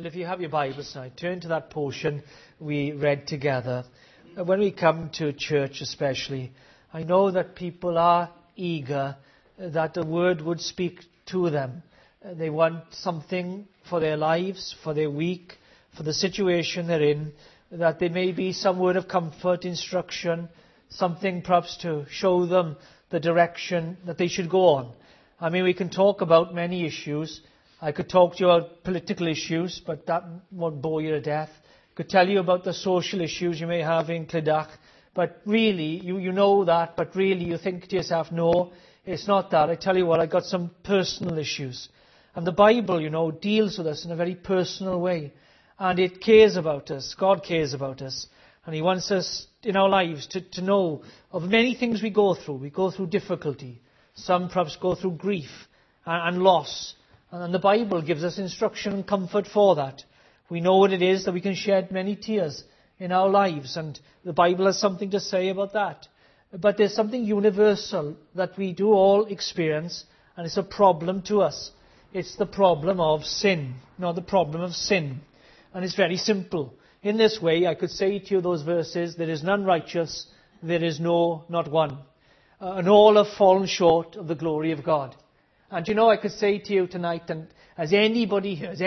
Well, if you have your Bibles tonight, turn to that portion we read together. When we come to church especially, I know that people are eager that the Word would speak to them. They want something for their lives, for their week, for the situation they're in, that there may be some word of comfort, instruction, something perhaps to show them the direction that they should go on. I mean, we can talk about many issues. I could talk to you about political issues, but that won't bore you to death. I could tell you about the social issues you may have in Clydach, but really, you know that, but really you think to yourself, no, it's not that. I tell you what, I got some personal issues. And the Bible, deals with us in a very personal way. And it cares about us. God cares about us. And He wants us in our lives to know of many things we go through. We go through difficulty. Some perhaps go through grief and loss. And the Bible gives us instruction and comfort for that. We know what it is that we can shed many tears in our lives. And the Bible has something to say about that. But there's something universal that we do all experience. And it's a problem to us. It's the problem of sin. The problem of sin. And it's very simple. In this way, I could say to you those verses, there is none righteous, there is no, not one. And all have fallen short of the glory of God. And I could say to you tonight, and as anybody here,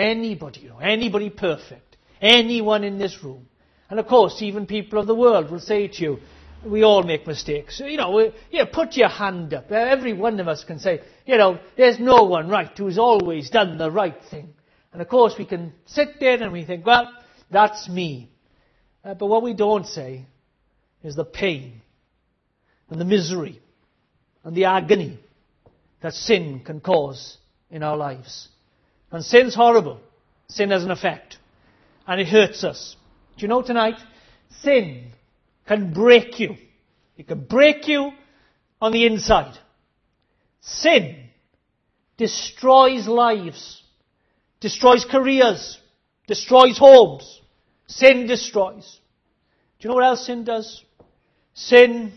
anybody perfect, anyone in this room, and of course even people of the world will say to you, we all make mistakes. Put your hand up. Every one of us can say, there's no one right who's always done the right thing. And of course we can sit there and we think, well, that's me. But what we don't say is the pain and the misery and the agony that sin can cause in our lives. And sin's horrible. Sin has an effect. And it hurts us. Do you know tonight, sin can break you. It can break you on the inside. Sin destroys lives, destroys careers, destroys homes. Sin destroys. Do you know what else sin does? Sin,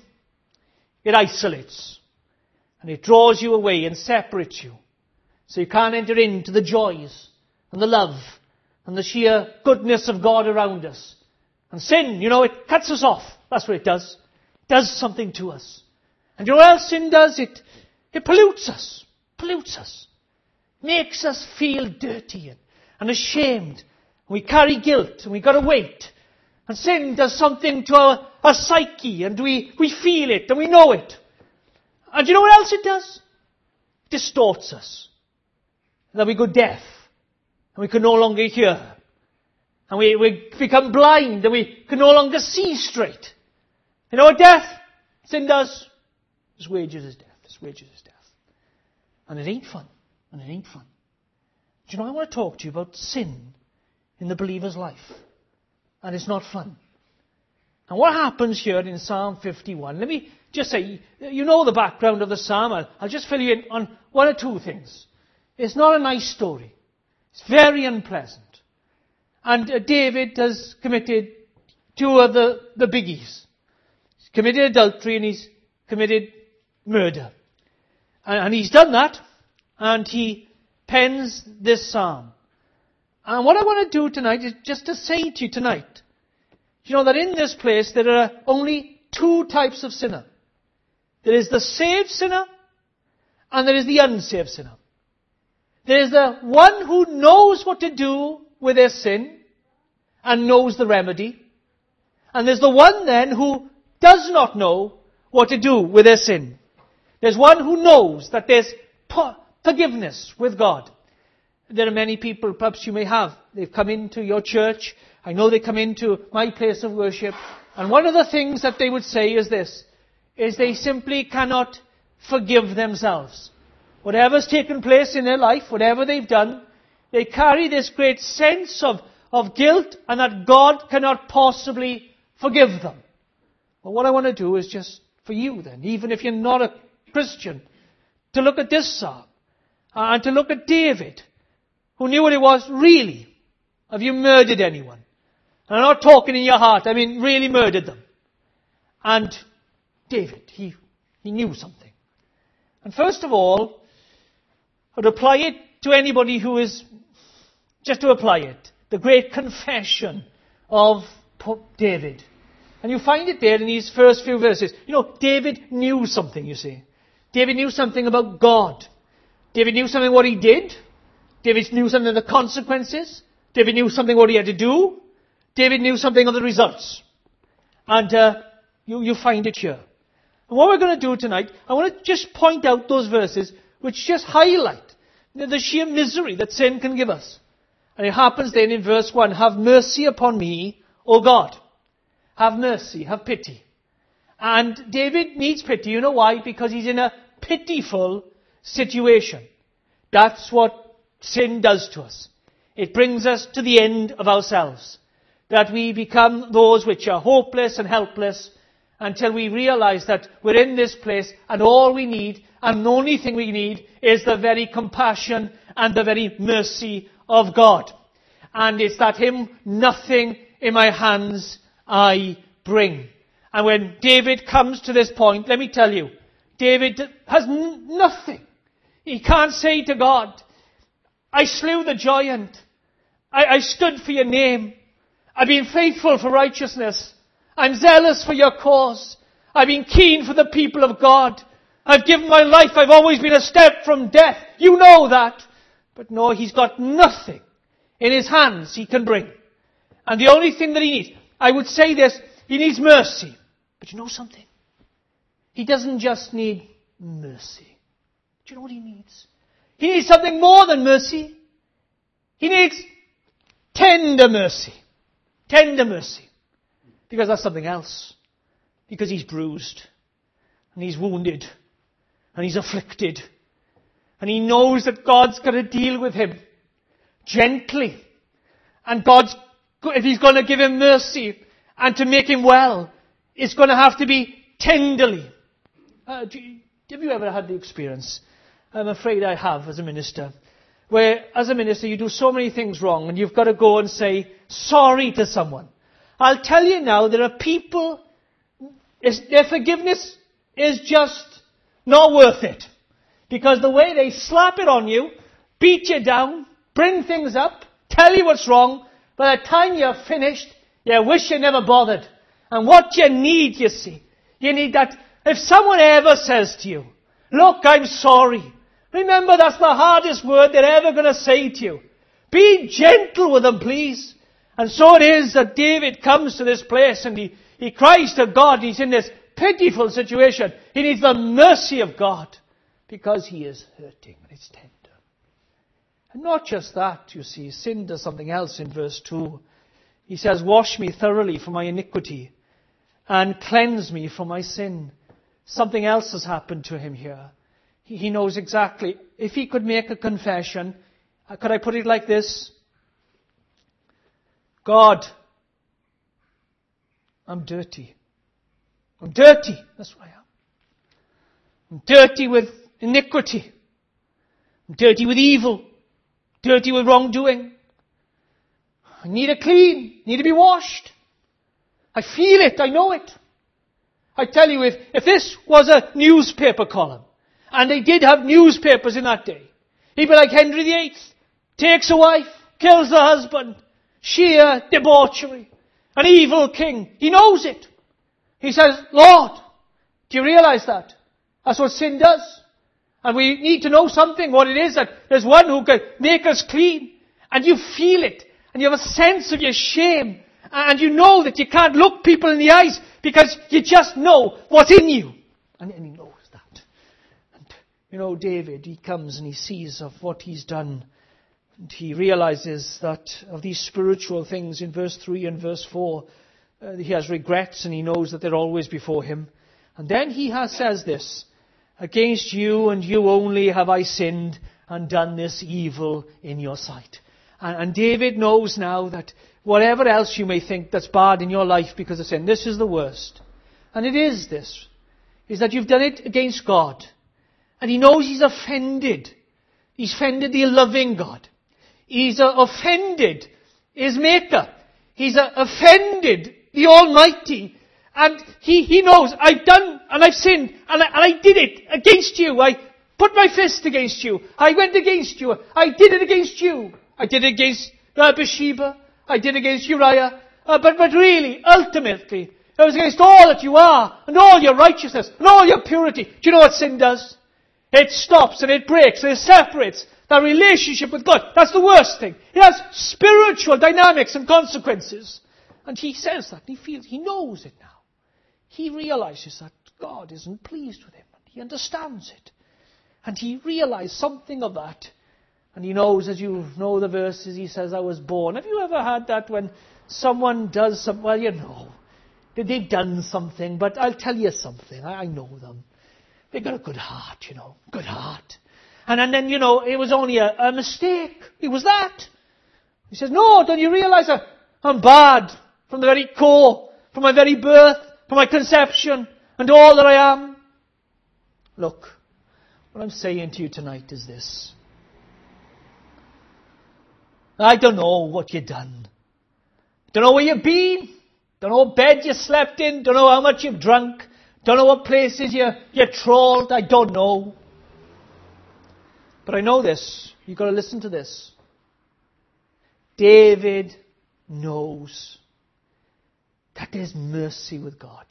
it isolates. And it draws you away and separates you. So you can't enter into the joys and the love and the sheer goodness of God around us. And sin, it cuts us off. That's what it does. It does something to us. And you know what else sin does? It pollutes us. Pollutes us. Makes us feel dirty and ashamed. And we carry guilt and we've got to wait. And sin does something to our psyche and we feel it and we know it. And you know what else it does? It distorts us. And then we go deaf. And we can no longer hear. And we become blind and we can no longer see straight. You know what sin does? Its wages is death. Its wages is death. And it ain't fun. And it ain't fun. Do you know, I want to talk to you about sin in the believer's life. And it's not fun. And what happens here in Psalm 51, let me just say, you know the background of the psalm. I'll just fill you in on one or two things. It's not a nice story. It's very unpleasant. And David has committed two of the biggies. He's committed adultery and he's committed murder. And he's done that. And he pens this psalm. And what I want to do tonight is just to say to you tonight, that in this place there are only two types of sinner. There is the saved sinner and there is the unsaved sinner. There is the one who knows what to do with their sin and knows the remedy. And there's the one then who does not know what to do with their sin. There's one who knows that there's forgiveness with God. There are many people, perhaps you may have, they've come into your church. I know they come into my place of worship. And one of the things that they would say is this, is they simply cannot forgive themselves. Whatever's taken place in their life, whatever they've done, they carry this great sense of guilt and that God cannot possibly forgive them. Well, what I want to do is just for you then, even if you're not a Christian, to look at this psalm and to look at David, who knew what it was really. Have you murdered anyone? And I'm not talking in your heart, I mean really murdered them. And David, he knew something. And first of all, I would apply it to anybody who is, just to apply it, the great confession of David. And you find it there in these first few verses. You know, David knew something, you see. David knew something about God. David knew something what he did. David knew something of the consequences. David knew something what he had to do. David knew something of the results. And you find it here. And what we're going to do tonight, I want to just point out those verses which just highlight the sheer misery that sin can give us. And it happens then in verse 1, have mercy upon me, O God. Have mercy, have pity. And David needs pity. You know why? Because he's in a pitiful situation. That's what sin does to us. It brings us to the end of ourselves. That we become those which are hopeless and helpless until we realize that we're in this place and all we need, and the only thing we need, is the very compassion and the very mercy of God. And it's that hymn, nothing in my hands I bring. And when David comes to this point, let me tell you, David has nothing. He can't say to God, I slew the giant. I stood for your name. I've been faithful for righteousness. I'm zealous for your cause. I've been keen for the people of God. I've given my life. I've always been a step from death. You know that. But no, he's got nothing in his hands he can bring. And the only thing that he needs, I would say this, he needs mercy. But you know something? He doesn't just need mercy. Do you know what he needs? He needs something more than mercy. He needs tender mercy. Tender mercy. Because that's something else. Because he's bruised. And he's wounded. And he's afflicted. And he knows that God's going to deal with him gently. And if he's going to give him mercy and to make him well, it's going to have to be tenderly. Have you ever had the experience? I'm afraid I have as a minister. Where as a minister you do so many things wrong and you've got to go and say sorry to someone. I'll tell you now, there are people, their forgiveness is just not worth it. Because the way they slap it on you, beat you down, bring things up, tell you what's wrong, by the time you're finished, you wish you never bothered. And what you need, you see, you need that, if someone ever says to you, look, I'm sorry, remember that's the hardest word they're ever going to say to you. Be gentle with them, please. And so it is that David comes to this place and he cries to God. He's in this pitiful situation. He needs the mercy of God because he is hurting and it's tender. And not just that, you see, sin does something else in verse 2. He says, wash me thoroughly from my iniquity and cleanse me from my sin. Something else has happened to him here. He knows exactly. If he could make a confession, could I put it like this? God, I'm dirty. I'm dirty. That's what I am. I'm dirty with iniquity. I'm dirty with evil. Dirty with wrongdoing. I need a clean. Need to be washed. I feel it. I know it. I tell you, if this was a newspaper column, and they did have newspapers in that day, he'd be like Henry VIII. Takes a wife, kills the husband. Sheer debauchery. An evil king. He knows it. He says, Lord, do you realize that? That's what sin does. And we need to know something, what it is, that there's one who can make us clean. And you feel it. And you have a sense of your shame. And you know that you can't look people in the eyes because you just know what's in you. And he knows that. And you know, David, he comes and he sees of what he's done. And he realizes that of these spiritual things in verse 3 and verse 4, he has regrets and he knows that they're always before him. And then he says this, against you and you only have I sinned and done this evil in your sight. And David knows now that whatever else you may think that's bad in your life because of sin, this is the worst. And it is this, is that you've done it against God. And he knows he's offended. He's offended the loving God. He's offended his Maker. He's offended the Almighty. And he knows, I've done and I've sinned and I did it against you. I put my fist against you. I went against you. I did it against you. I did it against Bathsheba. I did against Uriah. But really, ultimately, it was against all that you are, and all your righteousness, and all your purity. Do you know what sin does? It stops and it breaks and it separates that relationship with God. That's the worst thing. It has spiritual dynamics and consequences. And he says that, and he knows it now. He realizes that God isn't pleased with him. He understands it. And he realized something of that. And he knows, as you know the verses, he says, I was born. Have you ever had that when someone does something? Well, you know, they've done something, but I'll tell you something. I know them. They've got a good heart, you know, good heart. And then, you know, it was only a mistake. It was that. He says, no, don't you realize that I'm bad from the very core, from my very birth, from my conception, and all that I am? Look, what I'm saying to you tonight is this. I don't know what you've done. Don't know where you've been. Don't know what bed you slept in. Don't know how much you've drunk. Don't know what places you trawled. I don't know. But I know this. You've got to listen to this. David knows that there's mercy with God.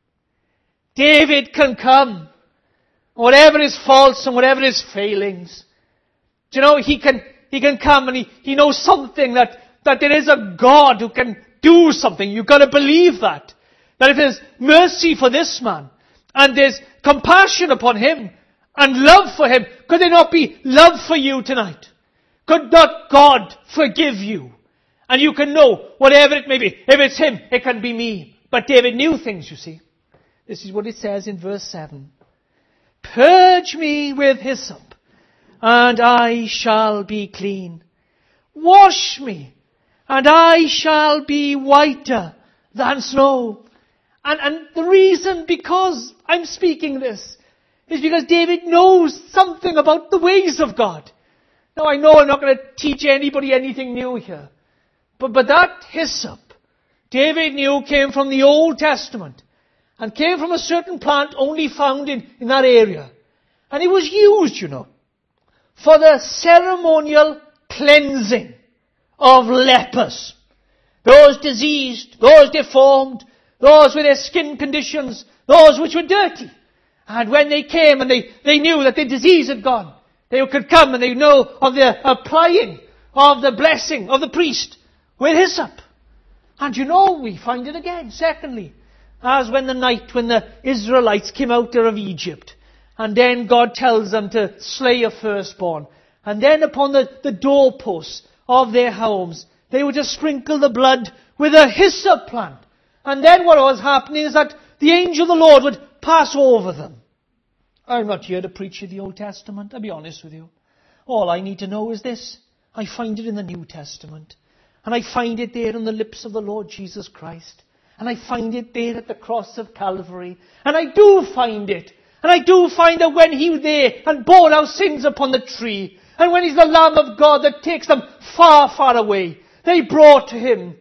David can come, whatever his faults and whatever his failings. Do you know, he can come and he knows something that there is a God who can do something. You've got to believe that. That if there's mercy for this man, and there's compassion upon him, and love for him, could there not be love for you tonight? Could not God forgive you? And you can know, whatever it may be, if it's him, it can be me. But David knew things, you see. This is what it says in verse 7. Purge me with hyssop, and I shall be clean. Wash me, and I shall be whiter than snow. And the reason because I'm speaking this is because David knows something about the ways of God. Now I know I'm not going to teach anybody anything new here. But that hyssop, David knew came from the Old Testament. And came from a certain plant only found in that area. And it was used, you know, for the ceremonial cleansing of lepers. Those diseased, those deformed, those with their skin conditions, those which were dirty. And when they came and they knew that the disease had gone, they could come and they know of the applying of the blessing of the priest with hyssop. And you know, we find it again. Secondly, as when the Israelites came out of Egypt, and then God tells them to slay a firstborn, and then upon the doorposts of their homes, they were to sprinkle the blood with a hyssop plant. And then what was happening is that the angel of the Lord would pass over them. I'm not here to preach you the Old Testament, I'll be honest with you. All I need to know is this. I find it in the New Testament. And I find it there on the lips of the Lord Jesus Christ. And I find it there at the cross of Calvary. And I do find it. And I do find that when he was there and bore our sins upon the tree, and when he's the Lamb of God that takes them far, far away, they brought to him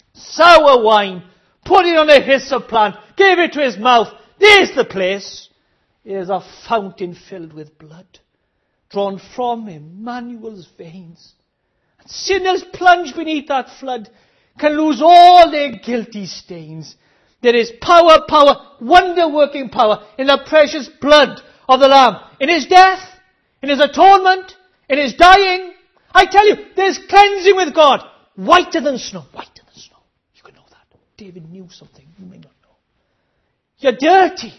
sour wine, put it on a hyssop plant, gave it to his mouth. There's the place. There's a fountain filled with blood, drawn from Emmanuel's veins. And sinners plunged beneath that flood can lose all their guilty stains. There is power, wonder-working power in the precious blood of the Lamb. In his death, in his atonement, in his dying. I tell you, there's cleansing with God. Whiter than snow. Whiter than snow. You can know that. David knew something you may not know. You're dirty.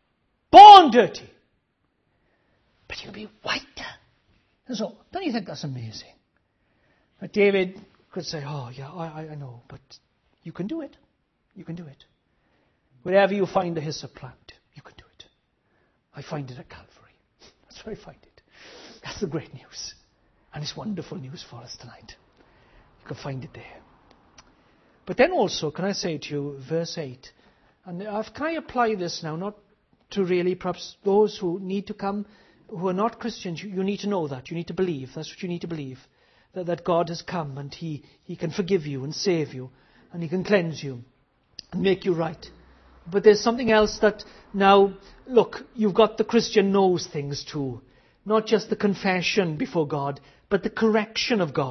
Born dirty. But you can be whiter. And so, don't you think that's amazing? But David could say, oh yeah, I know, but you can do it. You can do it. Wherever you find the hyssop plant, you can do it. I find it at Calvary. That's where I find it. That's the great news. And it's wonderful news for us tonight. You can find it there. But then also, can I say to you, verse 8, and can I apply this now, not to really perhaps those who need to come, who are not Christians, you need to know that. You need to believe. That's what you need to believe. That God has come and He can forgive you and save you. And He can cleanse you and make you right. But there's something else that now, look, you've got the Christian knows things too. Not just the confession before God, but the correction of God.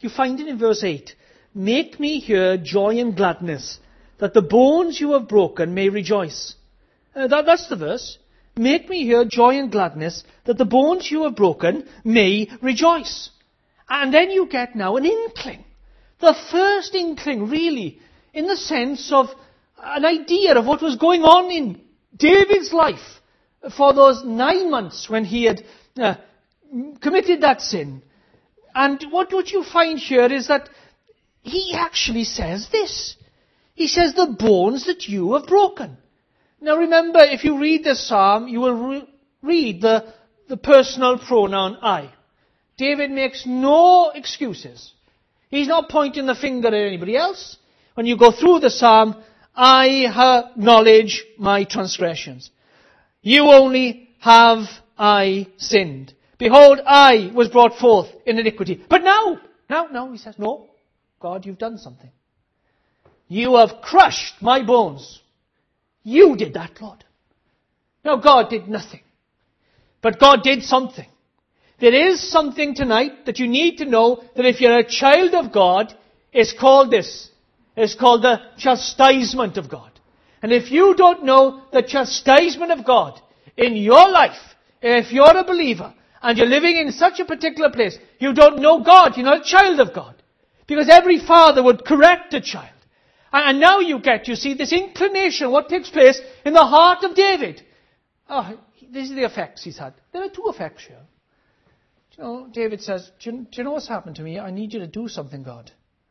You find it in verse 8. Make me hear joy and gladness, that the bones you have broken may rejoice. That's the verse. Make me hear joy and gladness, that the bones you have broken may rejoice. And then you get now an inkling. The first inkling, really, in the sense of an idea of what was going on in David's life for those 9 months when he had committed that sin. And what you find here is that he actually says this. He says, the bones that you have broken. Now remember, if you read this psalm, you will read the personal pronoun I. David makes no excuses. He's not pointing the finger at anybody else. When you go through the psalm, I acknowledge my transgressions. You only have I sinned. Behold, I was brought forth in iniquity. But now, he says, no, God, you've done something. You have crushed my bones. You did that, Lord. Now, God did nothing. But God did something. There is something tonight that you need to know, that if you're a child of God, it's called this. It's called the chastisement of God. And if you don't know the chastisement of God in your life, if you're a believer and you're living in such a particular place, you don't know God, you're not a child of God. Because every father would correct a child. And now you see, this inclination, what takes place in the heart of David. Oh, these are the effects he's had. There are two effects here. You know, David says, do you know what's happened to me? I need you to do something, God.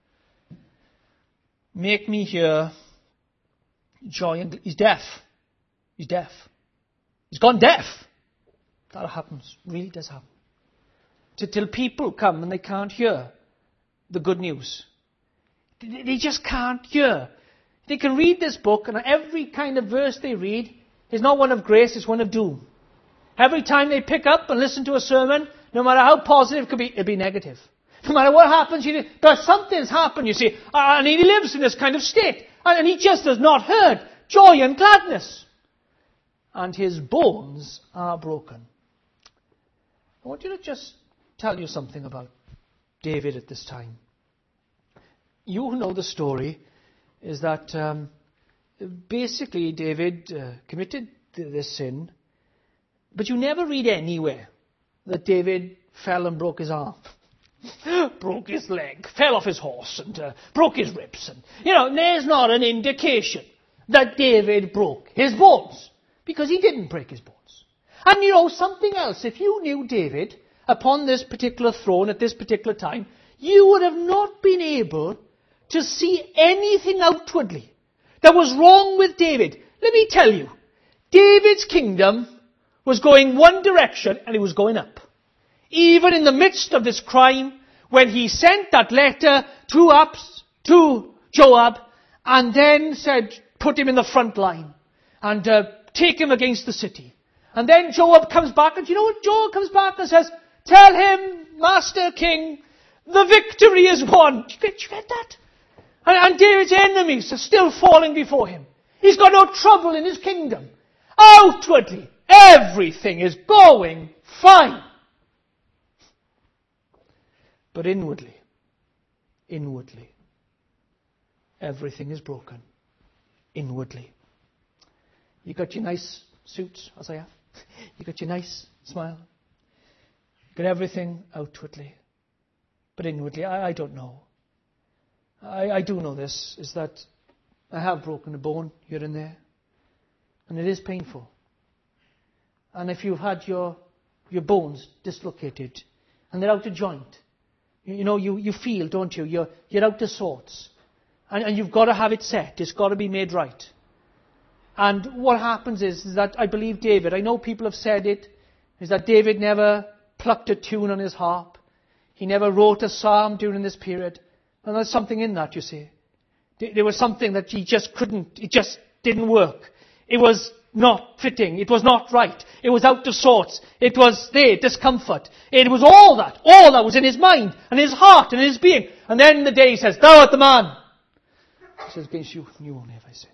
Make me hear joy and... He's deaf. He's deaf. He's gone deaf. That happens. Really does happen. Till people come and they can't hear the good news. They just can't hear. They can read this book, and every kind of verse they read is not one of grace, it's one of doom. Every time they pick up and listen to a sermon, no matter how positive it could be, it'll be negative. No matter what happens, but something's happened, you see, and he lives in this kind of state, and he just has not heard joy and gladness. And his bones are broken. I want you to just tell you something about David at this time. You who know the story is that basically David committed this sin, but you never read anywhere that David fell and broke his arm, broke his leg, fell off his horse and broke his ribs. And, there's not an indication that David broke his bones, because he didn't break his bones. And something else, if you knew David upon this particular throne at this particular time, you would have not been able to see anything outwardly that was wrong with David. Let me tell you, David's kingdom was going one direction and it was going up. Even in the midst of this crime, when he sent that letter to Joab and then said, put him in the front line and take him against the city. And then Joab comes back, and you know what? Joab comes back and says, tell him, Master King, the victory is won. Did you get that? And David's enemies are still falling before him. He's got no trouble in his kingdom. Outwardly, everything is going fine. But inwardly, everything is broken. Inwardly. You got your nice suits, Isaiah. You got your nice smile. You got everything outwardly. But inwardly, I don't know. I do know this, is that I have broken a bone here and there. And it is painful. And if you've had your bones dislocated and they're out of joint, you feel, don't you? You're out of sorts. And you've got to have it set. It's got to be made right. And what happens is that I believe David, I know people have said it, is that David never plucked a tune on his harp. He never wrote a psalm during this period. And there's something in that, you see. There was something that he just couldn't, it just didn't work. It was not fitting. It was not right. It was out of sorts. It was discomfort. It was all that was in his mind and his heart and his being. And then the day he says, thou art the man. He says, against you only have I sinned.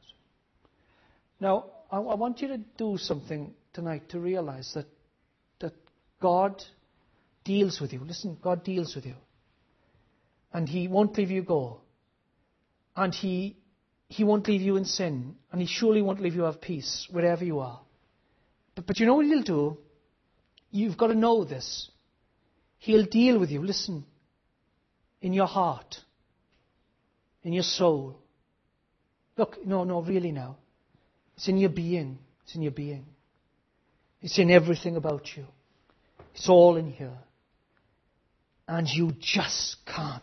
Now, I want you to do something tonight to realize that God deals with you. Listen, God deals with you. And He won't leave you go. And He won't leave you in sin. And He surely won't leave you have peace wherever you are. But you know what He'll do? You've got to know this. He'll deal with you, listen, in your heart, in your soul. Look, no, really now. It's in your being. It's in your being. It's in everything about you. It's all in here. And you just can't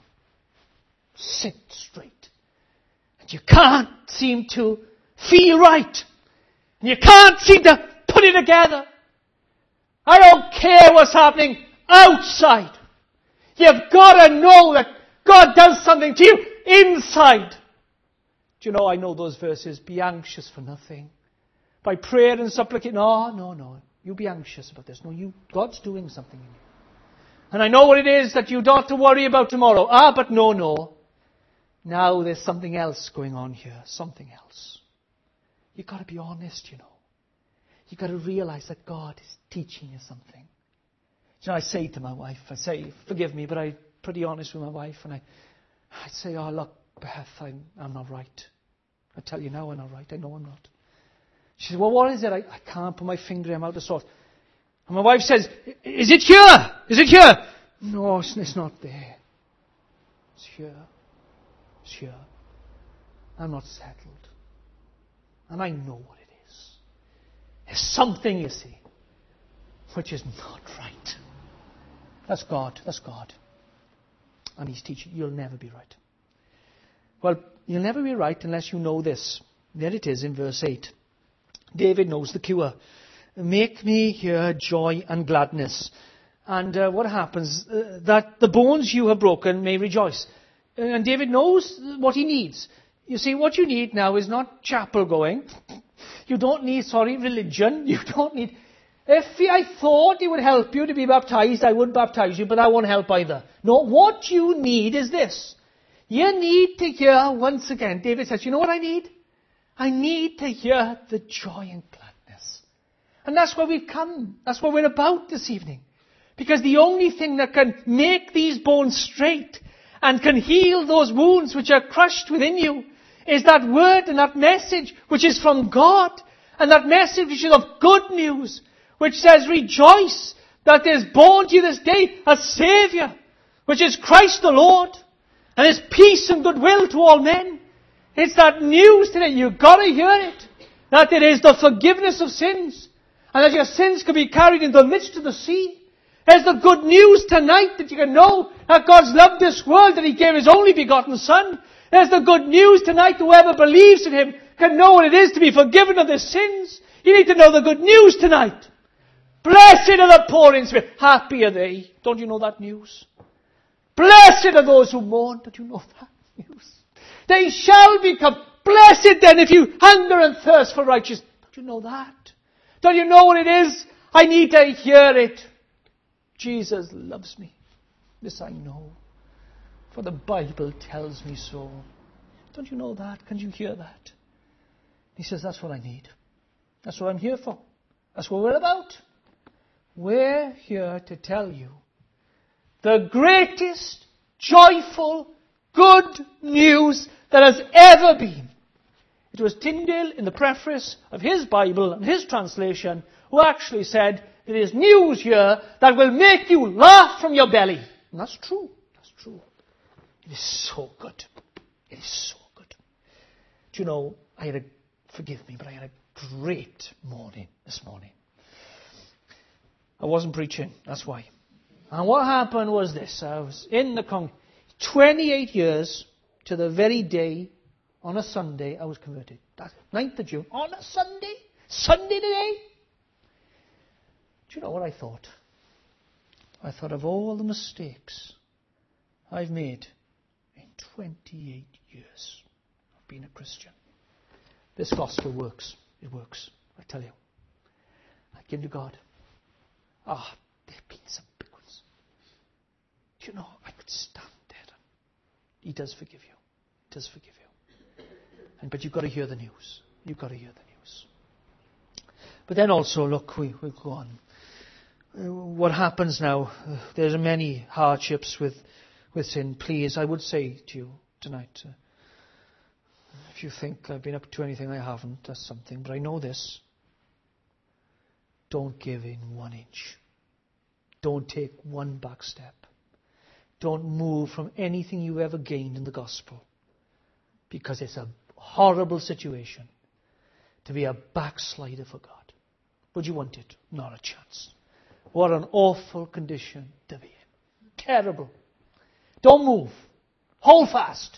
sit straight. And you can't seem to feel right. And you can't seem to put it together. I don't care what's happening outside. You've got to know that God does something to you inside. Do you know, I know those verses, be anxious for nothing. By prayer and supplication, no. You be anxious about this. No, God's doing something in you. And I know what it is that you don't have to worry about tomorrow. But no. Now there's something else going on here. Something else. You've got to be honest, you know. You've got to realize that God is teaching you something. You know, I say to my wife, forgive me, but I'm pretty honest with my wife. And I say, look, Beth, I'm not right. I tell you now I'm not right. I know I'm not. She says, well, what is it? I can't put my finger, I'm out of sorts. And my wife says, is it here? Is it here? No, it's not there. It's here. It's here. I'm not settled. And I know what it is. There's something, you see, which is not right. That's God. And He's teaching. You'll never be right. Well, you'll never be right unless you know this. There it is in verse 8. David knows the cure. Make me hear joy and gladness. And what happens? That the bones you have broken may rejoice. And David knows what he needs. You see, what you need now is not chapel going. You don't need, religion. You don't need... If I thought it would help you to be baptized, I would baptize you, but that won't help either. No, what you need is this. You need to hear once again. David says, you know what I need? I need to hear the joy and gladness. And that's why we've come. That's what we're about this evening. Because the only thing that can make these bones straight and can heal those wounds which are crushed within you is that word and that message which is from God. And that message which is of good news, which says, rejoice that there is born to you this day a Saviour, which is Christ the Lord, and is peace and goodwill to all men. It's that news today. You've got to hear it. That it is the forgiveness of sins. And that your sins can be carried in the midst of the sea. There's the good news tonight that you can know that God's loved this world, that He gave His only begotten Son. There's the good news tonight that whoever believes in Him can know what it is to be forgiven of their sins. You need to know the good news tonight. Blessed are the poor in spirit. Happy are they. Don't you know that news? Blessed are those who mourn. Don't you know that news? They shall become blessed then if you hunger and thirst for righteousness. Don't you know that? Don't you know what it is? I need to hear it. Jesus loves me. This I know. For the Bible tells me so. Don't you know that? Can you hear that? He says, that's what I need. That's what I'm here for. That's what we're about. We're here to tell you the greatest, joyful, good news that has ever been. It was Tyndale in the preface of his Bible and his translation who actually said, there is news here that will make you laugh from your belly. And that's true. That's true. It is so good. It is so good. Do you know, forgive me, but I had a great morning this morning. I wasn't preaching, that's why. And what happened was this. I was in the 28 years to the very day, on a Sunday, I was converted. That's 9th of June. On a Sunday? Sunday today? Do you know what I thought? I thought of all the mistakes I've made in 28 years of being a Christian. This gospel works. It works. I tell you. I give to God. There have been some big ones. Do you know, I could stand there. He does forgive you. He does forgive you. But you've got to hear the news. You've got to hear the news. But then also, look, we'll go on. What happens now? There's many hardships with with sin, please, I would say to you tonight, if you think I've been up to anything I haven't, that's something. But I know this. Don't give in 1 inch. Don't take one back step. Don't move from anything you ever gained in the gospel. Because it's a horrible situation to be a backslider for God. Would you want it? Not a chance. What an awful condition to be in. Terrible. Don't move. Hold fast.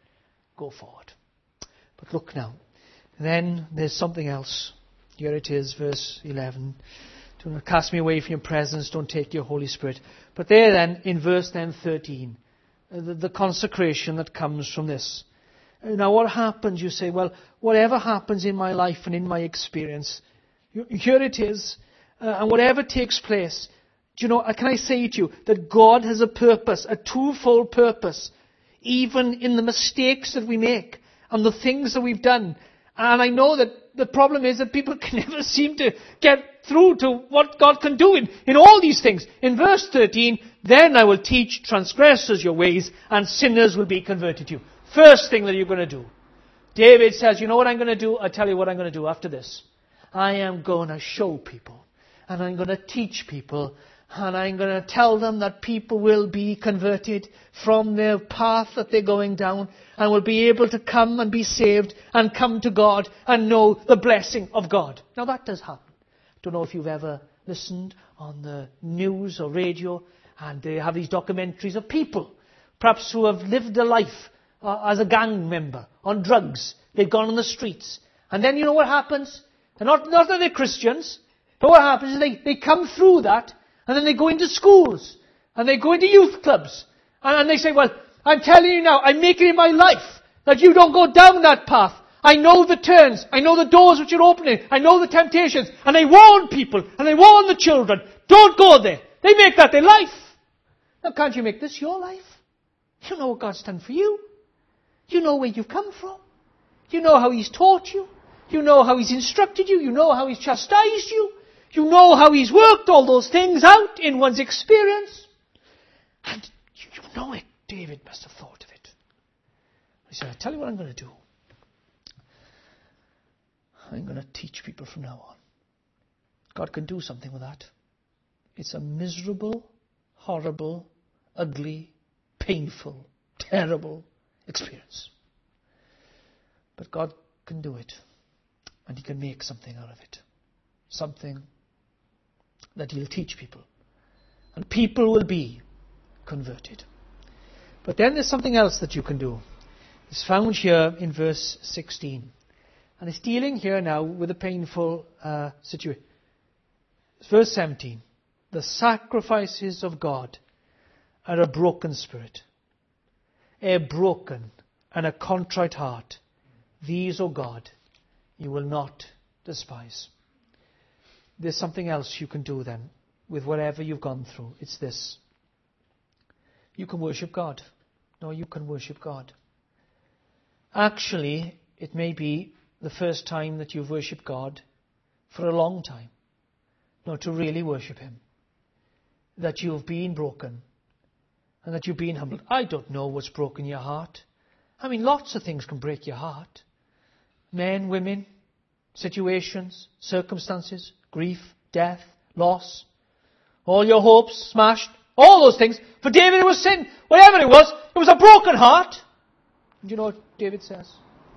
Go forward. But look now. Then there's something else. Here it is, verse 11. Do not cast me away from your presence. Don't take your Holy Spirit. But there then, in verse 13, the consecration that comes from this. Now what happens? You say, well, whatever happens in my life and in my experience, here it is. And whatever takes place, do you know, can I say to you that God has a purpose, a twofold purpose, even in the mistakes that we make and the things that we've done. And I know that the problem is that people can never seem to get through to what God can do in all these things. In verse 13, then I will teach transgressors your ways and sinners will be converted to you. First thing that you're going to do. David says, you know what I'm going to do? I'll tell you what I'm going to do after this. I am going to show people. And I'm going to teach people. And I'm going to tell them that people will be converted from their path that they're going down. And will be able to come and be saved. And come to God and know the blessing of God. Now that does happen. I don't know if you've ever listened on the news or radio. And they have these documentaries of people. Perhaps who have lived a life as a gang member on drugs. They've gone on the streets. And then you know what happens? And not that they're Christians. But what happens is they come through that, and then they go into schools, and they go into youth clubs, and they say, well, I'm telling you now, I'm making it my life that you don't go down that path. I know the turns, I know the doors which are opening, I know the temptations, and they warn people, and they warn the children, don't go there. They make that their life. Now can't you make this your life? You know what God's done for you. You know where you've come from. You know how He's taught you. You know how He's instructed you. You know how He's chastised you. You know how He's worked all those things out in one's experience. And you know it. David must have thought of it. He said, I'll tell you what I'm going to do. I'm going to teach people from now on. God can do something with that. It's a miserable, horrible, ugly, painful, terrible experience. But God can do it. And He can make something out of it. Something that He'll teach people. And people will be converted. But then there's something else that you can do. It's found here in verse 16. And it's dealing here now with a painful situation. Verse 17. The sacrifices of God are a broken spirit. A broken and a contrite heart. These, O God, you will not despise. There's something else you can do then with whatever you've gone through. It's this. You can worship God. No, you can worship God. Actually, it may be the first time that you've worshipped God for a long time. No, to really worship Him. That you've been broken and that you've been humbled. I don't know what's broken your heart. I mean, lots of things can break your heart. Men, women, situations, circumstances, grief, death, loss, all your hopes smashed, all those things. For David it was sin. Whatever it was a broken heart. And you know what David says?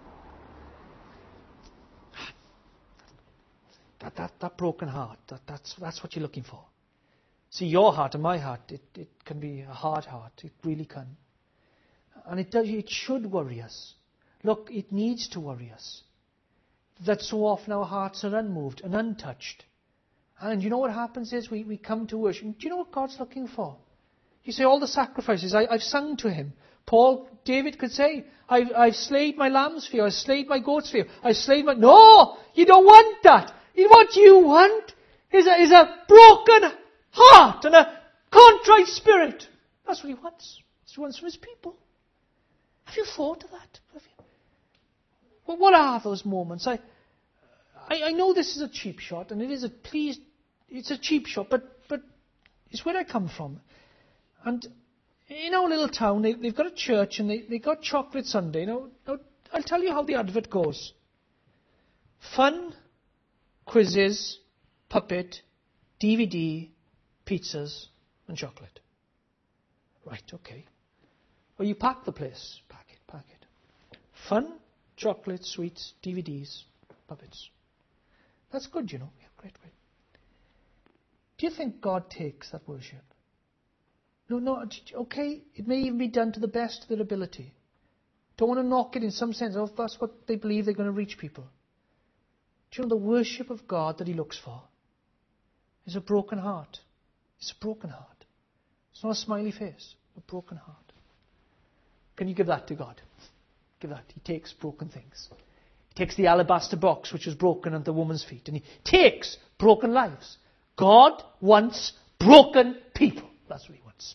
That broken heart, that's what you're looking for. See, your heart and my heart, it can be a hard heart. It really can. And it should worry us. Look, it needs to worry us. That so often our hearts are unmoved and untouched. And you know what happens is we come to worship. Do you know what God's looking for? You say all the sacrifices, I've sung to Him. David could say, I've slayed my lambs for you, I've slayed my goats for you, I've slayed my... No! You don't want that! What you want is a broken heart and a contrite spirit. That's what He wants. He wants from His people. Have you thought of that? Well, what are those moments? I know this is a cheap shot, and it's a cheap shot, but it's where I come from. And In our little town, they've got a church and they got chocolate Sunday. Now, I'll tell you how the advert goes. Fun, quizzes, puppet, DVD, pizzas and chocolate. Right, okay. Well, you pack the place. Pack it. Fun, chocolate, sweets, DVDs, puppets. That's good, you know. Yeah, great. Do you think God takes that worship? No, okay, it may even be done to the best of their ability. Don't want to knock it in some sense. Oh, that's what they believe they're going to reach people. Do you know the worship of God that he looks for is a broken heart. It's a broken heart. It's not a smiley face, a broken heart. Can you give that to God? Give that. He takes broken things. He takes the alabaster box which was broken at the woman's feet and he takes broken lives. God wants broken people. That's what he wants.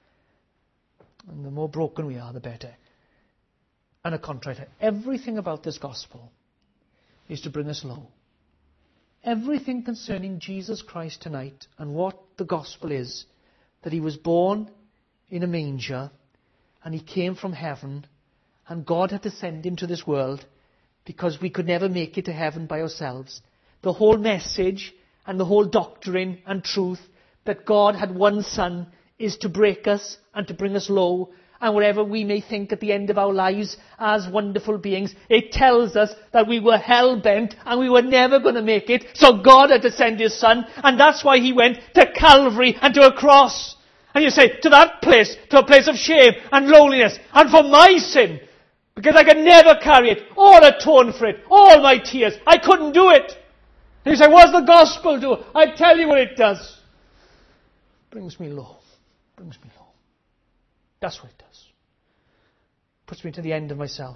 And the more broken we are, the better. And a contrite. Everything about this gospel is to bring us low. Everything concerning Jesus Christ tonight and what the gospel is, that he was born in a manger and he came from heaven and God had to send him to this world because we could never make it to heaven by ourselves. The whole message and the whole doctrine and truth that God had one Son is to break us and to bring us low. And whatever we may think at the end of our lives as wonderful beings, it tells us that we were hell-bent and we were never going to make it. So God had to send his Son. And that's why he went to Calvary and to a cross. And you say, to that place, to a place of shame and loneliness. And for my sin, because I could never carry it or atone for it. All my tears. I couldn't do it. And you say, what does the gospel do? I tell you what it does. Brings me low. Brings me low. That's what it does. Puts me to the end of myself.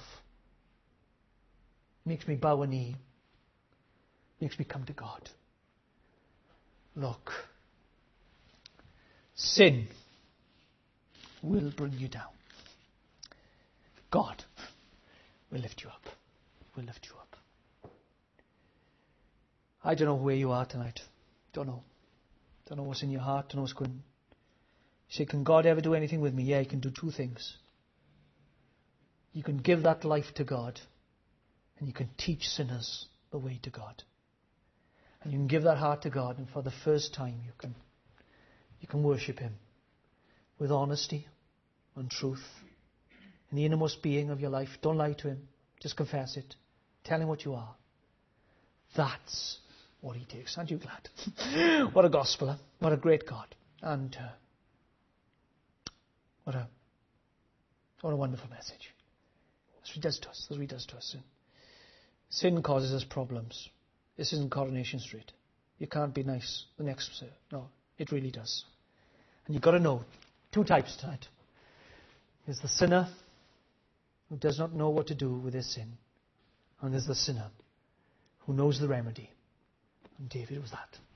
Makes me bow a knee. Makes me come to God. Look. Sin will bring you down. God will lift you up. Will lift you up. I don't know where you are tonight. Don't know. Don't know what's in your heart. Don't know what's going on. You say, can God ever do anything with me? Yeah, he can do two things. You can give that life to God, and you can teach sinners the way to God. And you can give that heart to God, and for the first time you can worship him with honesty and truth in the innermost being of your life. Don't lie to him. Just confess it. Tell him what you are. That's what he takes. Aren't you glad? What a gospel. Huh? What a great God. And what a wonderful message. That's what he does to us. That's what he does to us. Sin causes us problems. This isn't Coronation Street. You can't be nice the next. No, it really does. And you've got to know two types tonight. There's the sinner who does not know what to do with his sin. And there's the sinner who knows the remedy. And David was that.